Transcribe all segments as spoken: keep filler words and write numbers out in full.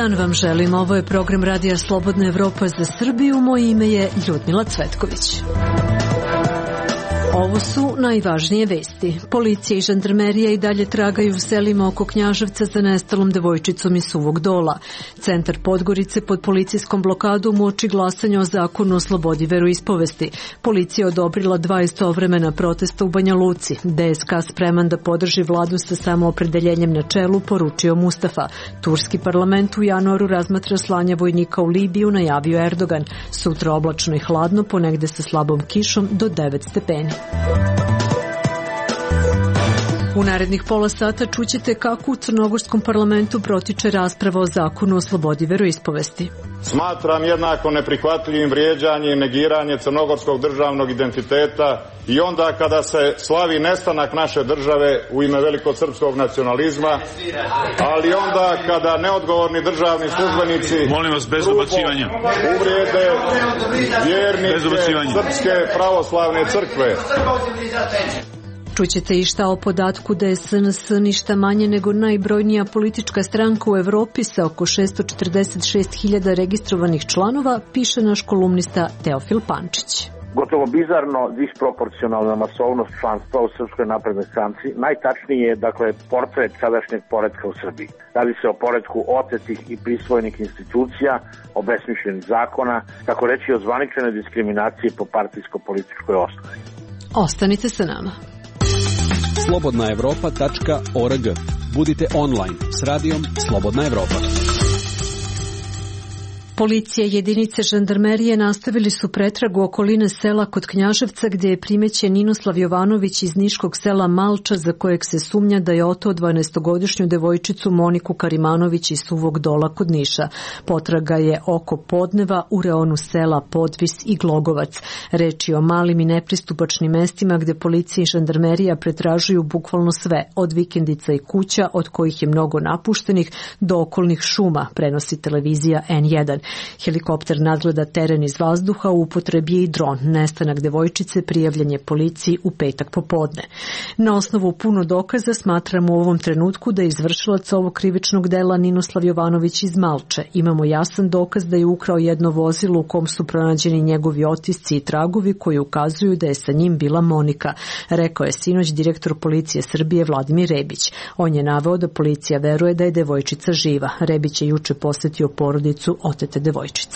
dan vam želim. Ovo je program Radija Slobodna Evropa za Srbiju. Moje ime je Ljudmila Cvetković. Ovo su najvažnije vesti. Policija i žandarmerija i dalje tragaju u selima oko Knjaževca za nestalom devojčicom iz Suvog Dola. Centar Podgorice pod policijskom blokadom uoči glasanja o zakonu o slobodi veroispovesti. Policija odobrila dva istovremena protesta u Banja Luci. D S K spreman da podrži vladu sa samoopredeljenjem na čelu, poručio Mustafa. Turski parlament u januaru razmatra slanje vojnika u Libiju, najavio Erdogan. Sutra oblačno i hladno, ponegde sa slabom kišom do devet stepeni. U narednih pola sata čućete kako u crnogorskom parlamentu protiče rasprava o zakonu o slobodi veroispovesti. Smatram jednako neprihvatljivim vrijeđanje i negiranje crnogorskog državnog identiteta i onda kada se slavi nestanak naše države u ime velikosrpskog nacionalizma, ali onda kada neodgovorni državni službenici molim vas bez dobacivanja uvrijede vjernike Srpske pravoslavne crkve. Čućete i šta o podatku da je S N S ništa manje nego najbrojnija politička stranka u Evropi sa oko šesto četrdeset šest hiljada registrovanih članova, piše naš kolumnista Teofil Pančić. Gotovo bizarno disproporcionalna masovnost članstva u Srpskoj naprednoj stranci. Najtačniji je, dakle, portret sadašnjeg poretka u Srbiji. Radi se o poretku otetih i prisvojenih institucija, obesmišljenih zakona, tako reći o zvaničnoj diskriminaciji po partijsko-političkoj osnovi. Ostanite sa nama. slobodna evropa tačka org. Budite online s radijom Slobodna Evropa. Policija i jedinice žandarmerije nastavili su pretragu okoline sela kod Knjaževca gdje je primećen Ninoslav Jovanović iz niškog sela Malča za kojeg se sumnja da je oteo dvanaestogodišnju devojčicu Moniku Karimanović iz Suvog Dola kod Niša. Potraga je oko podneva u reonu sela Podvis i Glogovac. Reč je o malim i nepristupačnim mestima gdje policija i žandarmerija pretražuju bukvalno sve, od vikendica i kuća, od kojih je mnogo napuštenih, do okolnih šuma, prenosi televizija N jedan. Helikopter nadgleda teren iz vazduha, u upotrebi je i dron. Nestanak devojčice prijavljen je policiji u petak popodne. Na osnovu puno dokaza smatramo u ovom trenutku da je izvršilac ovog krivičnog dela Ninoslav Jovanović iz Malče. Imamo jasan dokaz da je ukrao jedno vozilo u kom su pronađeni njegovi otisci i tragovi koji ukazuju da je sa njim bila Monika, rekao je sinoć direktor policije Srbije Vladimir Rebić. On je naveo da policija veruje da je devojčica živa. Rebić je juče posetio porodicu otete devojčice.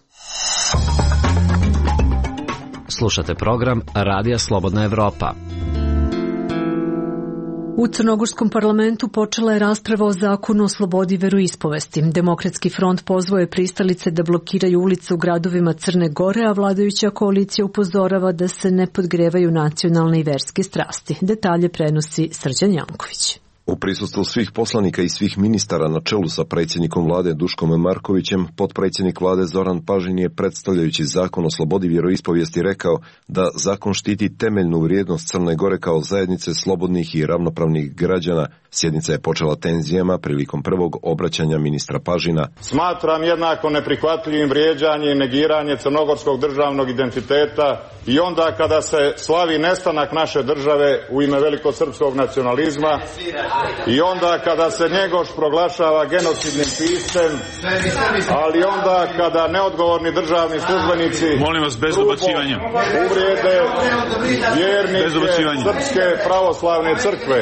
Slušate program Radija Slobodna Evropa. U crnogorskom parlamentu počela je rasprava o zakonu o slobodi veroispovesti. Demokratski front pozvao je pristalice da blokiraju ulice u gradovima Crne Gore, a vladajuća koalicija upozorava da se ne podgrevaju nacionalne i verske strasti. Detalje prenosi Srđan Janković. U prisustvu svih poslanika i svih ministara na čelu sa predsjednikom vlade Duškom Markovićem, potpredsjednik vlade Zoran Pažin je predstavljajući zakon o slobodi vjeroispovijesti rekao da zakon štiti temeljnu vrijednost Crne Gore kao zajednice slobodnih i ravnopravnih građana. Sjednica je počela tenzijama prilikom prvog obraćanja ministra Pažina. Smatram jednako neprihvatljivim vrijeđanje i negiranje crnogorskog državnog identiteta i onda kada se slavi nestanak naše države u ime velikosrpskog nacionalizma i onda kada se Njegoš proglašava genocidnim piscem, ali onda kada neodgovorni državni službenici molim vas bez dobacivanja uvrijede vjernike Srpske pravoslavne crkve.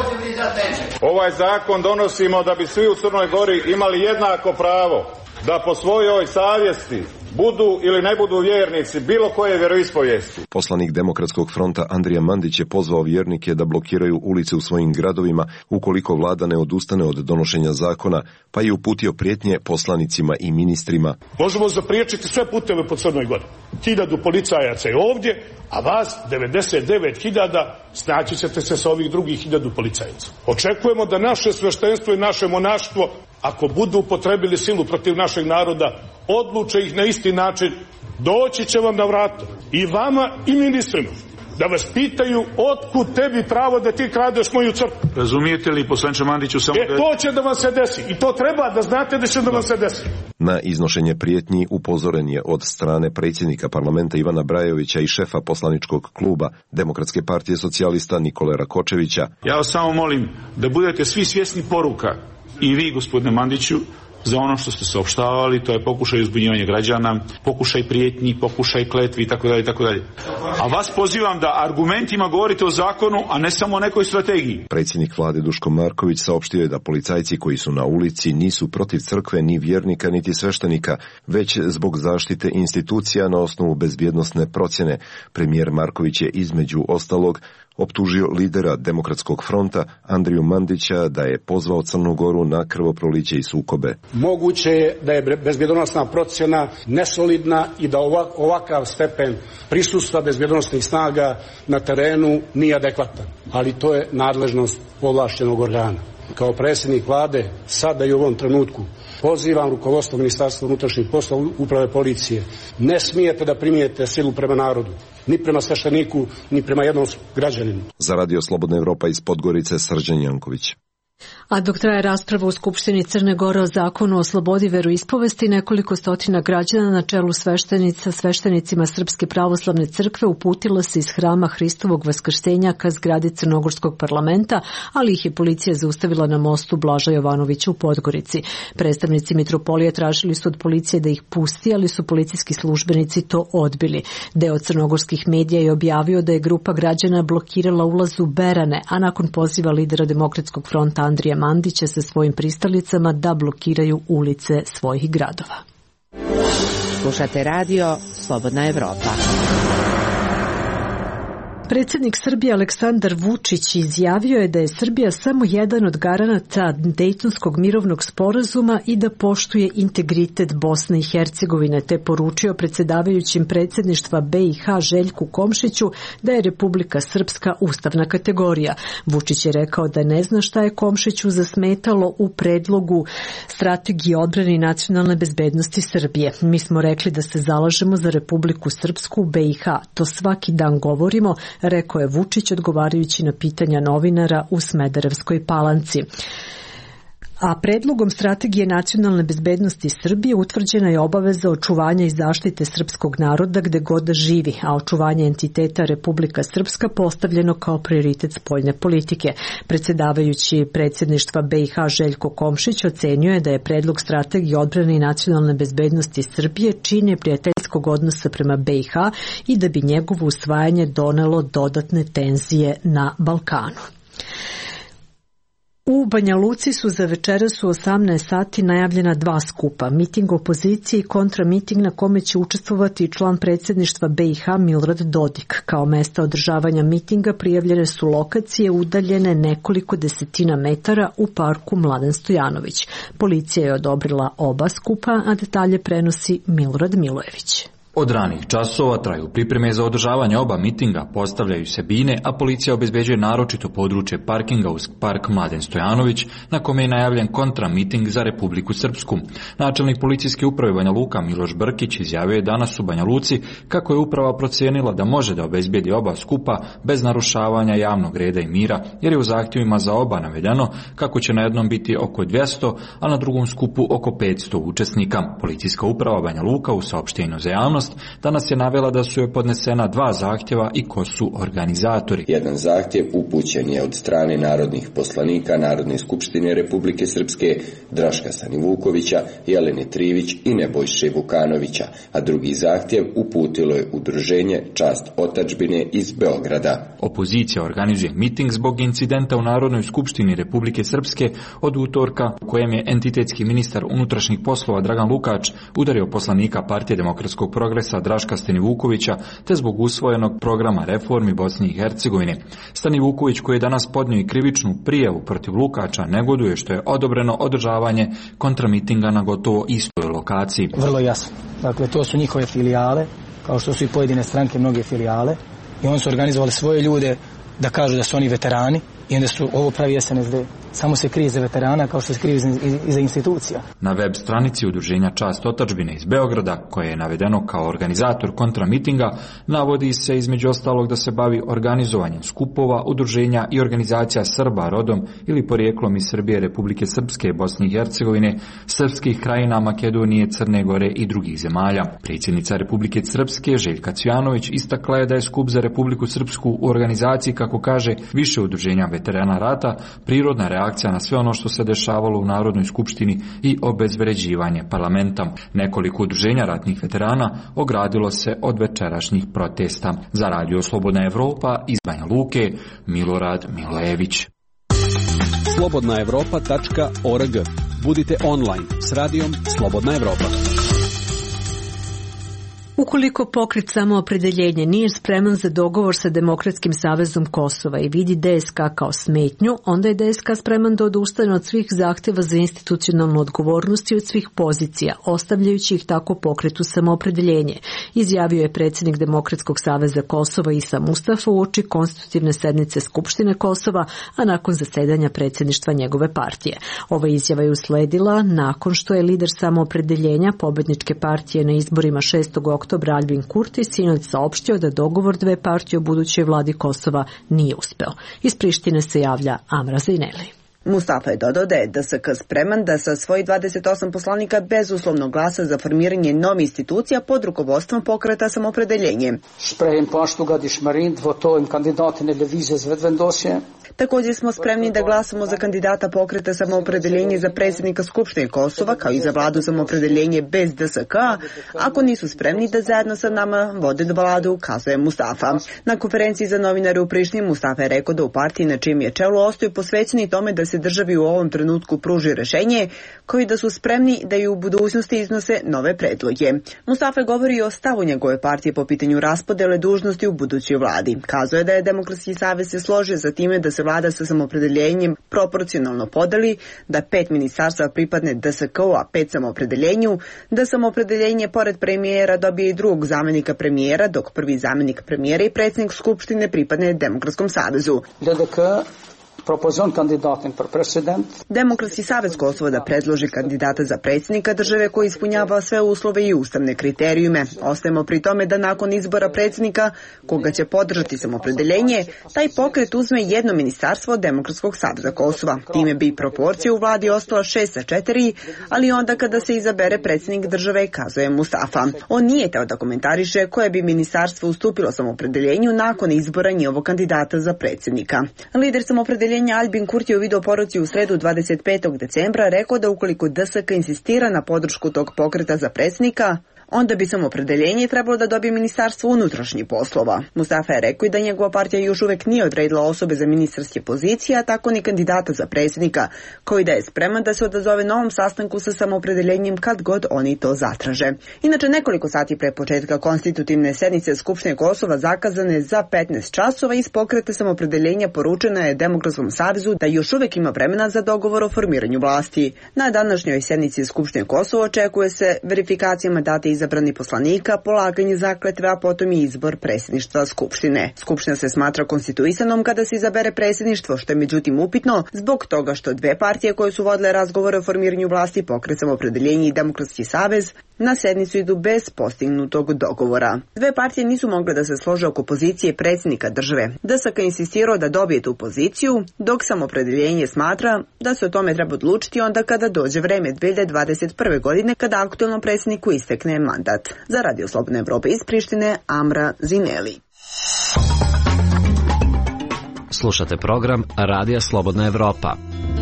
Ovaj zakon donosimo da bi svi u Crnoj Gori imali jednako pravo da po svojoj savjesti budu ili ne budu vjernici bilo koje vjeroispovijesti. Poslanik Demokratskog fronta Andrija Mandić je pozvao vjernike da blokiraju ulice u svojim gradovima ukoliko vlada ne odustane od donošenja zakona, pa je uputio prijetnje poslanicima i ministrima. Možemo zapriječiti sve puteve po Crnoj Gori. Hiljadu policajaca je ovdje, a vas devedeset devet hiljada snaći ćete se sa ovih drugih hiljadu policajaca. Očekujemo da naše sveštenstvo i naše monaštvo, ako budu upotrebili silu protiv našeg naroda, odluče ih na isti način, doći će vam na vrata i vama i ministrima da vas pitaju otkud tebi pravo da ti kradeš moju crkvu. Razumijete li, poslanče Mandiću, samo e, to će da vam se desi i to treba da znate da će da vam se desi. Na iznošenje prijetnji upozoren je od strane predsjednika parlamenta Ivana Brajovića i šefa poslaničkog kluba Demokratske partije socijalista Nikole Rakočevića. Ja vas samo molim da budete svi svjesni poruka, i vi, gospodine Mandiću, za ono što ste saopštavali, to je pokušaj uzbunjivanja građana, pokušaj prijetnji, pokušaj kletvi itd. itd. A vas pozivam da argumentima govorite o zakonu, a ne samo o nekoj strategiji. Predsjednik vlade Duško Marković saopštio je da policajci koji su na ulici nisu protiv crkve, ni vjernika, niti sveštenika, već zbog zaštite institucija na osnovu bezbjednosne procjene. Premijer Marković je između ostalog optužio lidera Demokratskog fronta Andriju Mandića da je pozvao Crnu Goru na krvoproliće i sukobe. Moguće je da je bezbjednosna procjena nesolidna i da ovakav stepen prisustva bezbjednosnih snaga na terenu nije adekvatan, ali to je nadležnost ovlašćenog organa. Kao predsjednik vlade sada i u ovom trenutku pozivam rukovodstvo Ministarstva unutrašnjih poslova, uprave policije. Ne smijete da primijete silu prema narodu, ni prema svešteniku, ni prema jednom građaninu. Za Radio Slobodna Evropa iz Podgorice, Srđan Janković. A dok traje rasprava u Skupštini Crne Gore o zakonu o slobodi veroispovesti, nekoliko stotina građana na čelu sveštenica sveštenicima Srpske pravoslavne crkve uputila se iz hrama Hristovog vaskrsenja ka zgradi Crnogorskog parlamenta, ali ih je policija zaustavila na mostu Blaža Jovanovića u Podgorici. Predstavnici mitropolije tražili su od policije da ih pusti, ali su policijski službenici to odbili. Deo crnogorskih medija je objavio da je grupa građana blokirala ulaz u Berane, a nakon poziva lidera Demokratskog fronta Andrija Mandića sa svojim pristalicama da blokiraju ulice svojih gradova. Slušate radio Slobodna Evropa. Predsjednik Srbije Aleksandar Vučić izjavio je da je Srbija samo jedan od garanata Dejtonskog mirovnog sporazuma i da poštuje integritet Bosne i Hercegovine, te poručio predsjedavajućim predsjedništva B i H Željku Komšiću da je Republika Srpska ustavna kategorija. Vučić je rekao da ne zna šta je Komšiću zasmetalo u predlogu strategije odbrane i nacionalne bezbednosti Srbije. Mi smo rekli da se zalažemo za Republiku Srpsku u B i H. To svaki dan govorimo, rekao je Vučić odgovarajući na pitanja novinara u Smederevskoj Palanci. A predlogom strategije nacionalne bezbednosti Srbije utvrđena je obaveza očuvanja i zaštite srpskog naroda gde god da živi, a očuvanje entiteta Republika Srpska postavljeno kao prioritet spoljne politike. Predsjedavajući predsjedništva B i H Željko Komšić ocenio je da je predlog strategije odbrane i nacionalne bezbednosti Srbije čin prijateljskog odnosa prema B i H i da bi njegovo usvajanje donelo dodatne tenzije na Balkanu. U Banja Luci su za večeras u osamnaest sati najavljena dva skupa, miting opozicije i kontramiting na kome će učestvovati član predsjedništva B i H Milorad Dodik. Kao mesta održavanja mitinga prijavljene su lokacije udaljene nekoliko desetina metara u parku Mladen Stojanović. Policija je odobrila oba skupa, a detalje prenosi Milorad Milojević. Od ranih časova traju pripreme za održavanje oba mitinga, postavljaju se bine, a policija obezbeđuje naročito područje parkinga uz park Mladen Stojanović, na kome je najavljen kontramiting za Republiku Srpsku. Načelnik policijske uprave Banja Luka Miloš Brkić izjavio je danas u Banja Luci kako je uprava procijenila da može da obezbedi oba skupa bez narušavanja javnog reda i mira, jer je u zahtjevima za oba navedeno kako će na jednom biti oko dvjesto, a na drugom skupu oko petsto učesnika. Policijska uprava Banja Luka u saopštenju za javnost danas je navela da su joj podnesena dva zahtjeva i ko su organizatori. Jedan zahtjev upućen je od strane narodnih poslanika Narodne skupštine Republike Srpske Draška Stanivukovića, Jelene Trivić i Nebojše Vukanovića, a drugi zahtjev uputilo je udruženje Čast otadžbine iz Beograda. Opozicija organizuje miting zbog incidenta u Narodnoj skupštini Republike Srpske od utorka u kojem je entitetski ministar unutrašnjih poslova Dragan Lukač udario poslanika Partije demokratskog progresa Draška Stanivukovića te zbog usvojenog programa reformi Bosne i Hercegovine. Stanivuković, koji je danas podnio i krivičnu prijavu protiv Lukača, negoduje što je odobreno održavanje kontramitinga na gotovo istoj lokaciji. Vrlo jasno. Dakle, to su njihove filijale, kao što su i pojedine stranke mnoge filijale, i oni su organizovali svoje ljude da kažu da su oni veterani i onda su ovo pravi S N S D. Samo se krije za veterana kao što se krije iza institucija. Na web stranici udruženja Čast otadžbine iz Beograda, koje je navedeno kao organizator kontramitinga, navodi se između ostalog da se bavi organizovanjem skupova, udruženja i organizacija Srba rodom ili porijeklom iz Srbije, Republike Srpske, Bosne i Hercegovine, srpskih krajina, Makedonije, Crne Gore i drugih zemalja. Predsjednica Republike Srpske Željka Cvijanović istakla je da je skup za Republiku Srpsku u organizaciji, kako kaže, više udruženja veterana rata, prirodna reakcija reakcija na sve ono što se dešavalo u Narodnoj skupštini i obezvređivanje parlamenta. Nekoliko udruženja ratnih veterana ogradilo se od večerašnjih protesta. Za Radio Slobodna Evropa iz Banja Luke, Milorad Milojević. slobodna evropa tačka org. Budite online s radijom Slobodna Evropa. Ukoliko pokret Samoopredeljenje nije spreman za dogovor sa Demokratskim savezom Kosova i vidi D S K kao smetnju, onda je D S K spreman da odustane od svih zahteva za institucionalnu odgovornost i od svih pozicija, ostavljajući ih tako pokretu Samoopredeljenje, izjavio je predsjednik Demokratskog saveza Kosova Isa Mustafa uoči konstitutivne sednice Skupštine Kosova, a nakon zasedanja predsjedništva njegove partije. Ova izjava je usledila nakon što je lider Samoopredeljenja pobedničke partije na izborima šestog oktobra Albin Kurti sinoć saopštio da dogovor dve partije o budućoj vladi Kosova nije uspeo. Iz Prištine se javlja Amra Zineli. Mustafa je dodao da je D S K spreman da sa svojih dvadeset osam poslanika bezuslovno glasa za formiranje nove institucija pod rukovodstvom pokreta Samoopredeljenje. Također smo spremni da glasamo za kandidata pokreta Samoopredeljenje za predsjednika Skupštine Kosova kao i za vladu Samoopredeljenje bez D S K, ako nisu spremni da zajedno sa nama vode do vladu, kazuje Mustafa. Na konferenciji za novinare u Prištini Mustafa je rekao da u partiji na čijem je čelu ostaju posvećeni tome da se državi u ovom trenutku pruži rešenje, koji da su spremni da i u budućnosti iznose nove predloge. Mustafa govori o stavu njegove partije po pitanju raspodele dužnosti u budućoj vladi. Kazao je da je Demokratski savez se složio za time da se vlada sa Samoopredeljenjem proporcionalno podeli, da pet ministarstva pripadne D S K-u, a pet Samoopredeljenju, da Samoopredeljenje pored premijera dobije i drugog zamjenika premijera, dok prvi zamjenik premijera i predsjednik Skupštine pripadne Demokratskom savezu. Demokratski savez Kosova da predloži kandidata za predsjednika države koji ispunjava sve uslove i ustavne kriterijume. Ostajemo pri tome da nakon izbora predsjednika, koga će podržati Samoopredeljenje, taj pokret uzme jedno ministarstvo Demokratskog saveza Kosova. Time bi proporcija u vladi ostala šest sa četiri, ali onda kada se izabere predsjednik države, kazuje Mustafa. On nije teo da komentariše koje bi ministarstvo ustupilo Samoopredeljenju nakon izbora njihovog kandidata za predsjednika. Lider Samoopredeljenja Albin Kurti u videoporuci u sredu dvadeset petog decembra rekao da ukoliko D S K insistira na podršku tog pokreta za predsjednika, onda bi Samoopredeljenje trebalo da dobije Ministarstvo unutrašnjih poslova. Mustafa je rekao i da njegova partija još uvek nije odredila osobe za ministarske pozicije, a tako ni kandidata za predsjednika, koji da je spreman da se odazove novom sastanku sa Samoopredeljenjem kad god oni to zatraže. Inače, nekoliko sati pre početka konstitutivne sednice Skupštine Kosova zakazane za petnaest časova iz pokreta Samoopredeljenja poručena je Demokratskom savezu da još uvek ima vremena za dogovor o formiranju vlasti. Na današnjoj sednici Skupštine Kosova očekuje se verifikacija mandata izabrani poslanika, polaganje zakletve, a potom i izbor predsjedništva Skupštine. Skupština se smatra konstituisanom kada se izabere predsjedništvo, što je međutim upitno zbog toga što dve partije koje su vodile razgovore o formiranju vlasti, pokret Samoopredeljenje i Demokratski savez, na sednicu idu bez postignutog dogovora. Dve partije nisu mogle da se slože oko pozicije predsjednika države. D S K insistirao da dobije tu poziciju, dok Samoopredeljenje smatra da se o tome treba odlučiti onda kada dođe vreme dve hiljade dvadeset prve godine, kada aktualnom predsjedniku istekne mandat. Za Radio Slobodne Evrope iz Prištine, Amra Zineli. Slušate program Radija Slobodna Evropa.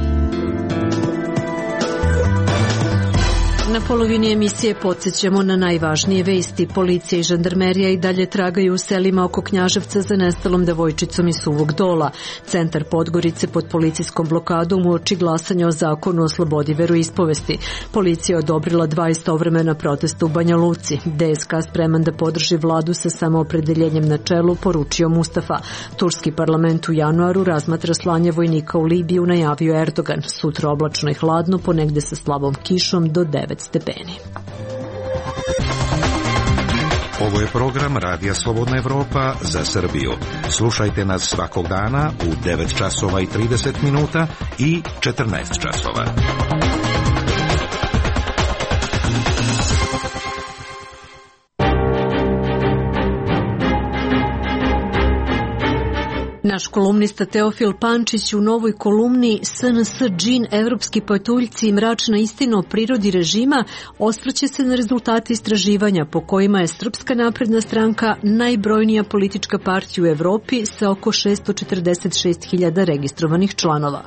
Na polovini emisije podsjećamo na najvažnije vesti. Policija i žandarmerija i dalje tragaju u selima oko Knjaževca za nestalom devojčicom iz Suvog Dola. Centar Podgorice pod policijskom blokadom uoči glasanja o zakonu o slobodi veroispovesti. Policija je odobrila dva istovremena protesta u Banja Luci. D S K spreman da podrži vladu sa Samoopredeljenjem na čelu, poručio Mustafa. Turski parlament u januaru razmatra slanje vojnika u Libiju, najavio Erdogan. Sutra oblačno i hladno, ponegde sa slabom kišom do devet stepeni. Ovo je program Radija Slobodna Evropa za Srbiju. Slušajte nas svakog dana u devet časova i trideset minuta i četrnaest časova. Naš kolumnista Teofil Pančić u novoj kolumni S N S džin, evropski patuljci i mračna istina o prirodi režima osvrće se na rezultate istraživanja po kojima je Srpska napredna stranka najbrojnija politička partija u Evropi sa oko šesto četrdeset šest hiljada registrovanih članova.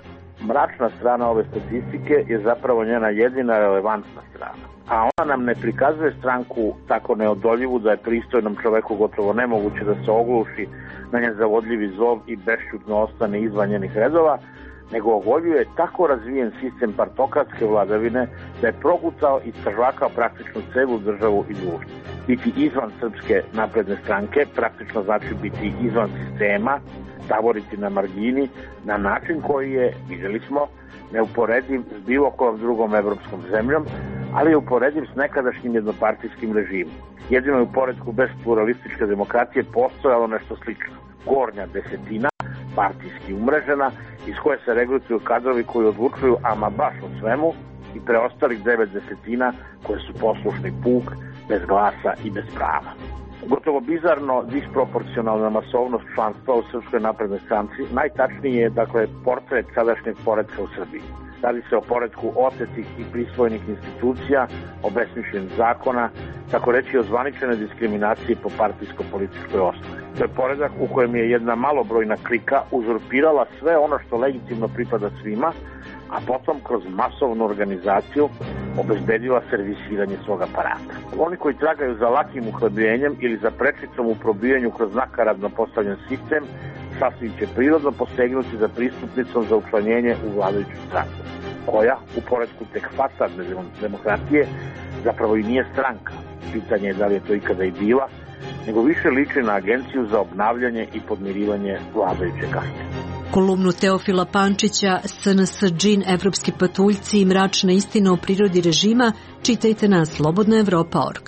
mračna strana ove statistike je zapravo njena jedina relevantna strana. A ona nam ne prikazuje stranku tako neodoljivu da je pristojnom čoveku gotovo nemoguće da se ogluši na njen zavodljivi zov i bešćutno ostane izvan njenih redova, nego ogoljuje tako razvijen sistem partokratske vladavine da je progutao i sažvakao praktično celu državu i društvo. Biti izvan Srpske napredne stranke praktično znači biti izvan sistema, tavoriti na margini na način koji je, vidjeli smo, neuporediv s bilo kojom drugom evropskom zemljom, ali je uporediv s nekadašnjim jednopartijskim režimom. Jedino je u poredku bez pluralističke demokratije postojalo nešto slično. Gornja desetina, partijski umrežena, iz koje se regrutuju kadrovi koji odlučuju ama baš o svemu, i preostalih devet desetina koje su poslušni puk, bez glasa i bez prava. Gotovo bizarno disproporcionalna masovnost članstva u Srpskoj naprednoj stranci najtačniji je, dakle, portret sadašnjeg poretka u Srbiji. Radi se o poretku otetih i prisvojenih institucija, obesmišljenih zakona, tako reći ozvaničene diskriminacije po partijsko-političkoj osnovi. To je poredak u kojem je jedna malobrojna klika uzurpirala sve ono što legitimno pripada svima, a potom kroz masovnu organizaciju obezbedila servisiranje svog aparata. Oni koji tragaju za lakim uhlebljenjem ili za prečicom u probijanju kroz nakaradno postavljen sistem, sasvim će prirodno posegnuti za pristupnicom za učlanjenje u vladajuću stranku, koja, u poretku tek fasadne demokratije, zapravo i nije stranka. Pitanje je da li je to ikada i bila, nego više liči na agenciju za obnavljanje i podmirivanje vladajuće kaste. Kolumnu Teofila Pančića, S N S džin, Evropski patuljci i mračna istina o prirodi režima čitajte na slobodna evropa tačka org.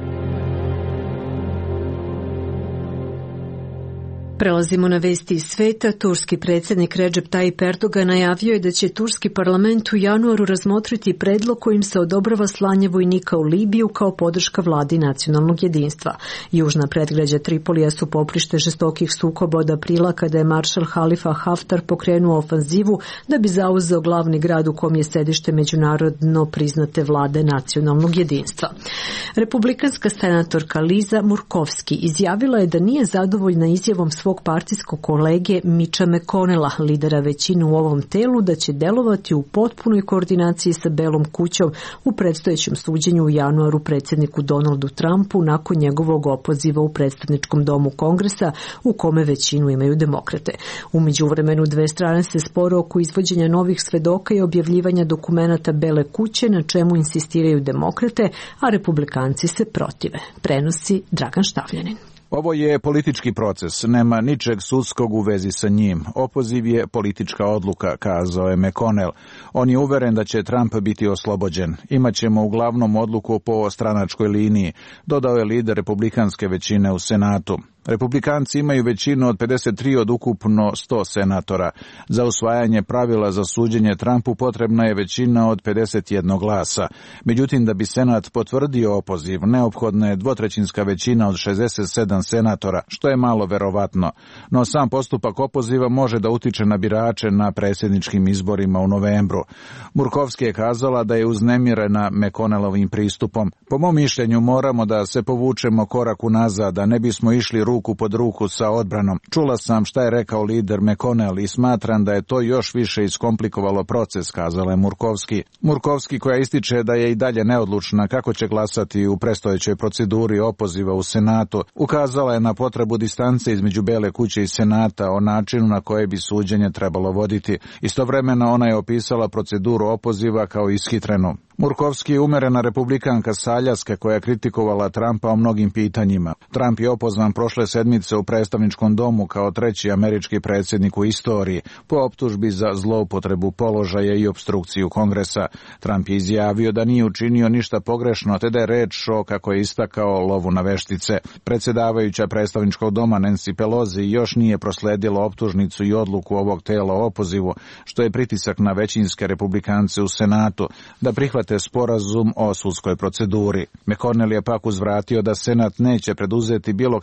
Prelazimo na vesti iz sveta. Turski predsjednik Recep Tayyip Erdogan najavio je da će turski parlament u januaru razmotriti predlog kojim se odobrava slanje vojnika u Libiju kao podrška vladi nacionalnog jedinstva. Južna predgrađa Tripolija su poprište žestokih sukoba od aprila kada je maršal Halifa Haftar pokrenuo ofanzivu da bi zauzeo glavni grad u kom je sedište međunarodno priznate vlade nacionalnog jedinstva. Republikanska senatorka Liza Murkowski izjavila je da nije zadovoljna izjavom svog partijskog kolege Mitcha McConnella, lidera većine u ovom telu, da će delovati u potpunoj koordinaciji sa Belom kućom u predstojećem suđenju u januaru predsjedniku Donaldu Trumpu nakon njegovog opoziva u predstavničkom domu Kongresa u kome većinu imaju demokrate. U međuvremenu dve strane se spore oko izvođenja novih svedoka i objavljivanja dokumenata Bele kuće, na čemu insistiraju demokrate, a republikanci se protive. Prenosi Dragan Štavljanin. Ovo je politički proces, nema ničeg sudskog u vezi sa njim. Opoziv je politička odluka, kazao je McConnell. On je uveren da će Trump biti oslobođen. Imaćemo uglavnom odluku po stranačkoj liniji, dodao je lider republikanske većine u Senatu. Republikanci imaju većinu od pedeset tri od ukupno sto senatora. Za usvajanje pravila za suđenje Trumpu potrebna je većina od pedeset jedan glasa. Međutim, da bi Senat potvrdio opoziv, neophodna je dvotrećinska većina od šezdeset sedam senatora, što je malo verovatno. No sam postupak opoziva može da utiče na birače na predsjedničkim izborima u novembru. Murkowski je kazala da je uznemirena McConnellovim pristupom. Po mom mišljenju moramo da se povučemo korak unazad, da ne bismo išli ruku pod ruku sa odbranom. Čula sam šta je rekao lider McConnell i smatram da je to još više iskomplikovalo proces, kazala je Murkowski. Murkowski, koja ističe da je i dalje neodlučna kako će glasati u predstojećoj proceduri opoziva u Senatu, ukazala je na potrebu distance između Bele kuće i Senata o načinu na koje bi suđenje trebalo voditi. Istovremeno ona je opisala proceduru opoziva kao ishitrenu. Murkowski je umerena republikanka sa Aljaske koja je kritikovala Trumpa o mnogim pitanjima. Trump je opozvan prošle sedmice u predstavničkom domu kao treći američki predsjednik u istoriji po optužbi za zloupotrebu položaja i opstrukciju Kongresa. Trump je izjavio da nije učinio ništa pogrešno, te da je reč o, kako je istakao, lovu na veštice. Predsjedavajuća predstavničkog doma Nancy Pelosi još nije prosledila optužnicu i odluku ovog tela o opozivu, što je pritisak na većinske republikance u Senatu da prihvate sporazum o sudskoj proceduri. McConnell je pak uzvratio da Senat neće preduzeti bilo kakav postupak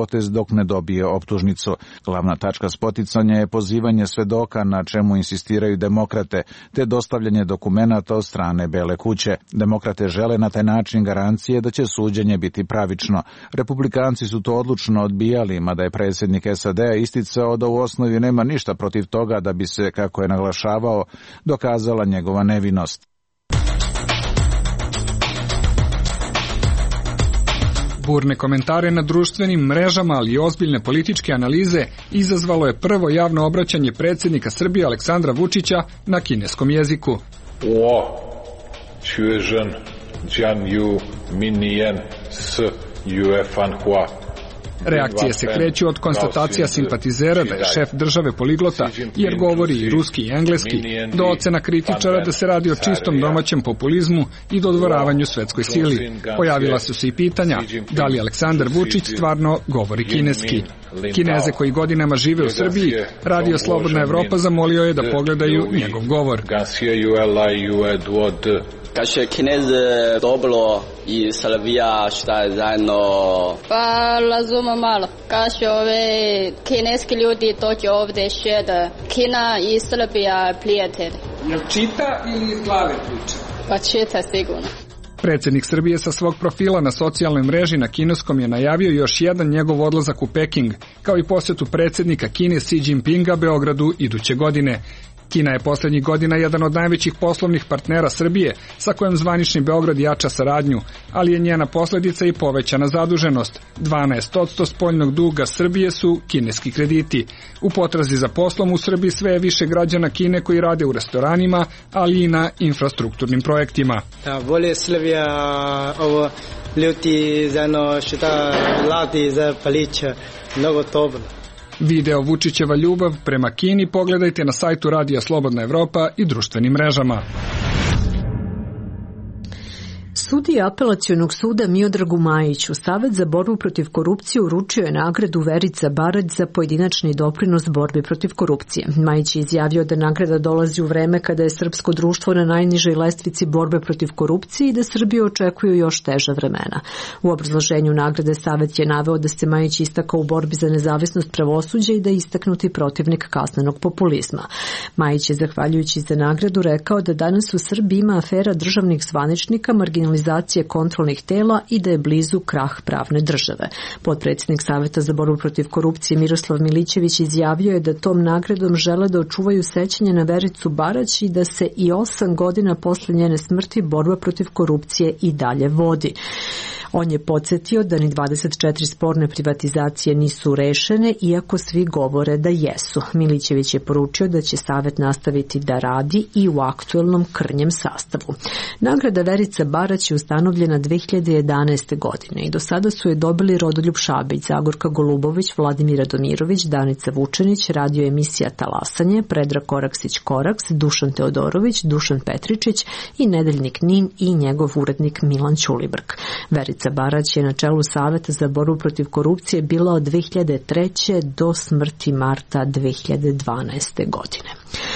potez dok ne dobije optužnicu. Glavna tačka spoticanja je pozivanje svedoka na čemu insistiraju demokrate, te dostavljanje dokumenata od strane Bele kuće. Demokrate žele na taj način garancije da će suđenje biti pravično. Republikanci su to odlučno odbijali, mada je predsjednik S A D-a isticao da u osnovi nema ništa protiv toga da bi se, kako je naglašavao, dokazala njegova nevinost. Burne komentare na društvenim mrežama, ali i ozbiljne političke analize izazvalo je prvo javno obraćanje predsjednika Srbije Aleksandra Vučića na kineskom jeziku. O, čuježen, džan ju, minijen, s, ju e fan hua. Reakcije se kreću od konstatacija simpatizera da je šef države poliglota, jer govori i ruski i engleski, do ocena kritičara da se radi o čistom domaćem populizmu i dodvoravanju svetskoj sili. Pojavila su se i pitanja da li Aleksandar Vučić stvarno govori kineski. Kineze koji godinama žive u Srbiji, Radio Slobodna Evropa zamolio je da pogledaju njegov govor. Kaže Kinez dobro i Srbija šta je zajedno? Pa razumem malo. Kaže ove kineski ljudi dođu ovdje še da Kina i Srbija prijatelji. Jel čita ili iz glave priča? Pa čita sigurno. Predsjednik Srbije sa svog profila na socijalnoj mreži na kineskom je najavio još jedan njegov odlazak u Peking, kao i posjetu predsjednika Kine Xi Jinpinga Beogradu iduće godine. Kina je posljednjih godina jedan od najvećih poslovnih partnera Srbije, sa kojim zvanični Beograd jača saradnju, ali je njena posljedica i povećana zaduženost. dvanaest posto spoljnog duga Srbije su kineski krediti. U potrazi za poslom u Srbiji sve je više građana Kine koji rade u restoranima, ali i na infrastrukturnim projektima. Da, bolje Srbija ovo ljudi zajedno šta radi za palića, mnogo dobro. Video Vučićeva ljubav prema Kini pogledajte na sajtu Radija Slobodna Evropa i društvenim mrežama. Sudija Apelacionog suda Miodragu Majiću Savet za borbu protiv korupcije uručio je nagradu Verica Barać za pojedinačni doprinos borbi protiv korupcije. Majić je izjavio da nagrada dolazi u vreme kada je srpsko društvo na najnižoj lestvici borbe protiv korupcije i da Srbiju očekuju još teža vremena. U obrazloženju nagrade Savet je naveo da se Majić istakao u borbi za nezavisnost pravosuđa i da je istaknuti protivnik kasnenog populizma. Majić je, zahvaljujući za nagradu, rekao da danas u Srbiji ima afera državnih zvaničnika, marginalizacije kontrolnih tela i da je blizu krah pravne države. Potpredsjednik Saveta za borbu protiv korupcije Miroslav Milićević izjavio je da tom nagradom žele da očuvaju sećanje na Vericu Barać i da se i osam godina posle njene smrti borba protiv korupcije i dalje vodi. On je podsjetio da ni dvadeset četiri sporne privatizacije nisu rešene, iako svi govore da jesu. Milićević je poručio da će Savet nastaviti da radi i u aktuelnom krnjem sastavu. Nagrada Verica Barać je ustanovljena dve hiljade jedanaeste. godine i do sada su je dobili Rodoljub Šabić, Zagorka Golubović, Vladimir Radomirović, Danica Vučenić, radio emisija Talasanje, Predrag Koraksić-Koraks, Dušan Teodorović, Dušan Petričić i Nedeljnik Nin i njegov urednik Milan Ćulibrk. Verica Barać je na čelu Saveta za borbu protiv korupcije bila od dve hiljade treće. do smrti marta dve hiljade dvanaeste. godine.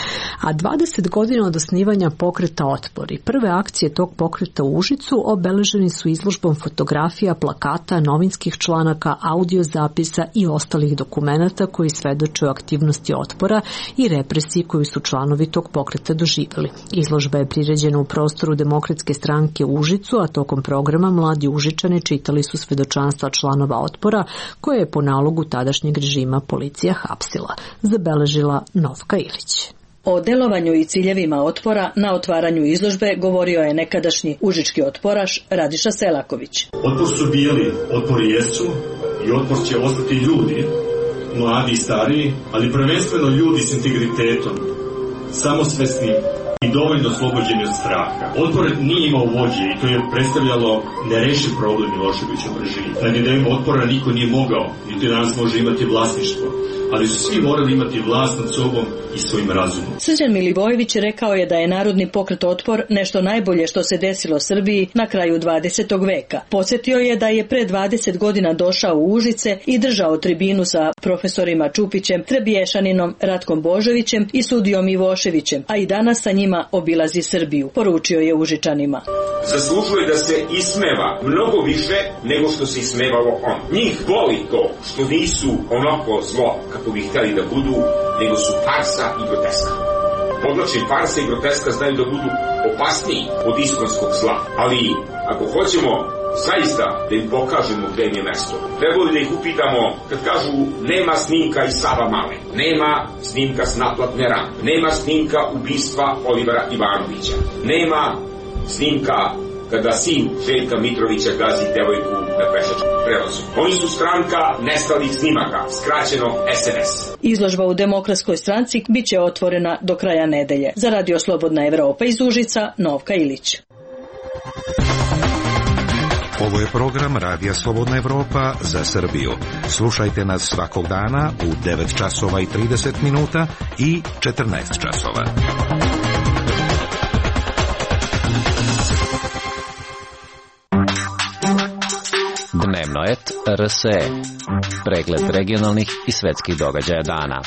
A dvadeset godina od osnivanja pokreta Otpor i prve akcije tog pokreta u Užicu obeleženi su izložbom fotografija, plakata, novinskih članaka, audio zapisa i ostalih dokumenata koji svedoče o aktivnosti Otpora i represiji koju su članovi tog pokreta doživjeli. Izložba je priređena u prostoru Demokratske stranke u Užicu, a tokom programa mladi Užičani čitali su svedočanstva članova Otpora koje je po nalogu tadašnjeg režima policija hapsila. Zabeležila Novka Ilić. O delovanju i ciljevima Otpora na otvaranju izložbe govorio je nekadašnji užički otporaš Radiša Selaković. Otpor su bili, Otpor jesu i Otpor će ostati ljudi, mladi i stariji, ali prvenstveno ljudi s integritetom, samosvesni i dovoljno oslobođeni od straha. Otpor nije imao vođe i to je predstavljalo nerešiv problem Miloševićevom režimu. Nad idejom Otpora niko nije mogao, niti danas može imati vlasništvo, ali su svi morali imati vlast nad sobom i svojim razumom. Srđan Milivojević rekao je da je Narodni pokret Otpor nešto najbolje što se desilo Srbiji na kraju dvadesetog veka. Podsjetio je da je pre dvadeset godina došao u Užice i držao tribinu sa profesorima Čupićem, Trebiješaninom, Ratkom Božovićem i sudijom Ivoševićem, a i danas sa njima danima obilazi Srbiju, poručio je Užičanima. Zaslužuje da se ismeva mnogo više nego što se ismevalo on. Njih boli to što nisu onako zlo kako bi htjeli da budu, nego su farsa i groteska. Podlačni farsa i groteska znaju da budu opasniji od iskonskog zla, ali ako hoćemo zaista da im pokažemo gde im je mesto, trebali da ih upitamo kad kažu nema snimka iz Sava Male, nema snimka s naplatne rampe, nema snimka ubistva Olivera Ivanovića, nema snimka kada sin Željka Mitrovića gazi devojku na pešačkom prevozu. Oni su stranka nestalih snimaka, skraćeno S N S. Izložba u Demokratskoj stranci biće otvorena do kraja nedelje. Za Radio Slobodna Evropa iz Užica, Novka Ilić. Ovo je program Radija Slobodna Evropa za Srbiju. Slušajte nas svakog dana u devet časova i trideset minuta i četrnaest časova. Dnevno et R S E. Pregled regionalnih i svetskih događaja dana.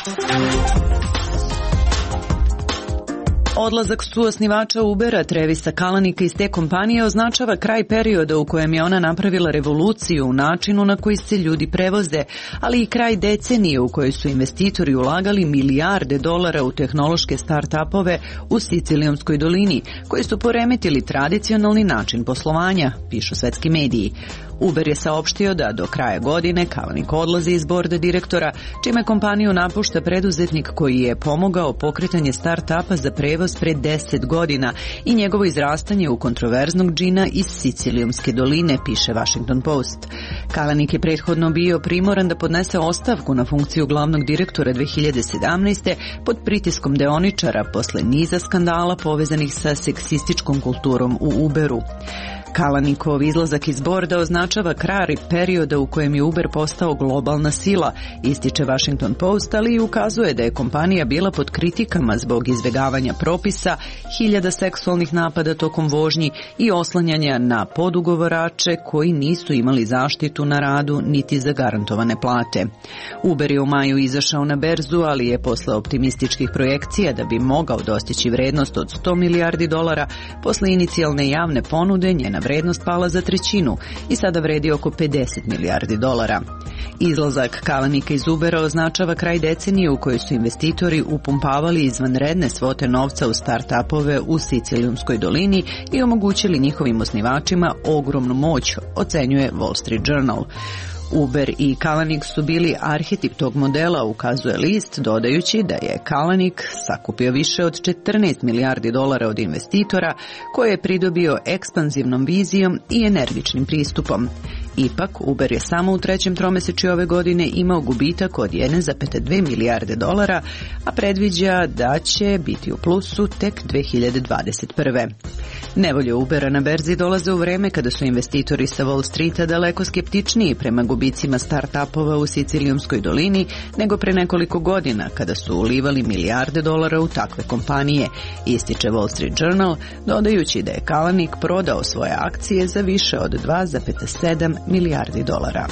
Odlazak suosnivača Ubera, Trevisa Kalanika iz te kompanije označava kraj perioda u kojem je ona napravila revoluciju u načinu na koji se ljudi prevoze, ali i kraj decenije u kojoj su investitori ulagali milijarde dolara u tehnološke start-upove u Sicilijanskoj dolini, koji su poremetili tradicionalni način poslovanja, pišu svetski mediji. Uber je saopštio da do kraja godine Kalanik odlazi iz borda direktora, čime kompaniju napušta preduzetnik koji je pomogao pokretanje start-upa za prevoz pre deset godina i njegovo izrastanje u kontroverznog džina iz Sicilijanske doline, piše Washington Post. Kalanik je prethodno bio primoran da podnese ostavku na funkciju glavnog direktora dve hiljade sedamnaeste. pod pritiskom deoničara posle niza skandala povezanih sa seksističkom kulturom u Uberu. Kalanikov izlazak iz borda označava kraj perioda u kojem je Uber postao globalna sila, ističe Washington Post, ali i ukazuje da je kompanija bila pod kritikama zbog izbjegavanja propisa, hiljada seksualnih napada tokom vožnji i oslanjanja na podugovorače koji nisu imali zaštitu na radu niti zagarantovane plate. Uber je u maju izašao na berzu, ali je posle optimističkih projekcija da bi mogao dostići vrednost od sto milijardi dolara, posle inicijalne javne ponude njena vrednost pala za trećinu i sada vredi oko pedeset milijardi dolara. Izlazak Kalanika iz Ubera označava kraj decenije u kojoj su investitori upumpavali izvanredne svote novca u start-upove u Sicilijanskoj dolini i omogućili njihovim osnivačima ogromnu moć, ocenjuje Wall Street Journal. Uber i Kalanik su bili arhetip tog modela, ukazuje list, dodajući da je Kalanik sakupio više od četrnaest milijardi dolara od investitora, koje je pridobio ekspanzivnom vizijom i energičnim pristupom. Ipak, Uber je samo u trećem tromesečju ove godine imao gubitak od jedne zarez dve milijarde dolara, a predviđa da će biti u plusu tek dve hiljade dvadeset prve. Nevolje Ubera na berzi dolaze u vreme kada su investitori sa Wall Streeta daleko skeptičniji prema gubicima start-upova u Sicilijanskoj dolini nego pre nekoliko godina kada su ulivali milijarde dolara u takve kompanije, ističe Wall Street Journal, dodajući da je Kalanik prodao svoje akcije za više od dva zarez sedam milijardi dolara.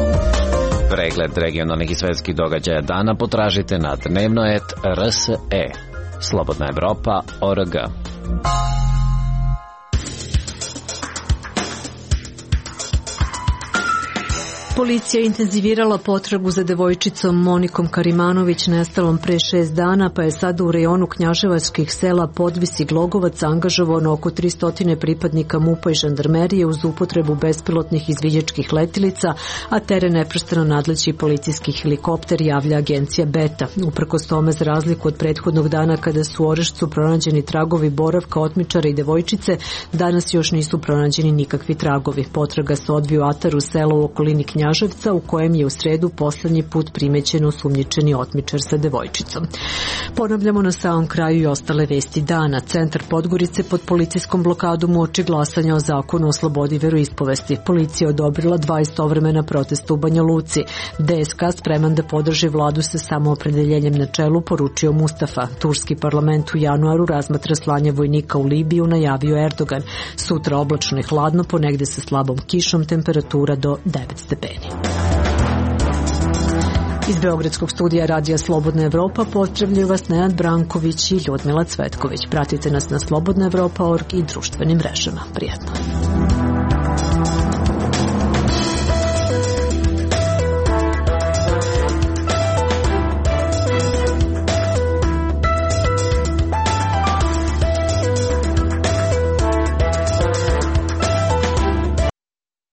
Pregled regionalnih i svetskih događaja dana potražite na dnevno et R S E. Slobodna Evropa, O R G. Policija je intenzivirala potragu za devojčicom Monikom Karimanović nestalom pre šest dana, pa je sada u rejonu knjaževačkih sela Podvis i Glogovac angažovano oko tristo pripadnika MUP-a i žandarmerije uz upotrebu bespilotnih izviđačkih letilica, a teren neprestano nadleći policijski helikopter, javlja agencija Beta. Uprkos tome, za razliku od prethodnog dana kada su u Orešcu pronađeni tragovi boravka otmičara i devojčice, danas još nisu pronađeni nikakvi tragovi. Potraga se odvija u ataru sela u okolini Knjaževca, u kojem je u sredu poslednji put primećeno osumnjičeni otmičar sa devojčicom. Ponavljamo na samom kraju i ostale vesti dana. Centar Podgorice pod policijskom blokadom uoči glasanja o zakonu o slobodi veroispovesti. Policija je odobrila dva istovremena protesta u Banja Luci. D S K spreman da podrži vladu sa samoopredeljenjem na čelu, poručio Mustafa. Turski parlament u januaru razmatra slanje vojnika u Libiju, najavio Erdogan. Sutra oblačno i hladno, ponegde sa slabom kišom, temperatura do devet stepeni. Iz Beogradskog studija Radija Slobodna Evropa pozdravljaju vas Nenad Branković i Ljudmila Cvetković. Pratite nas na slobodna evropa tačka org i društvenim mrežama. Prijatno.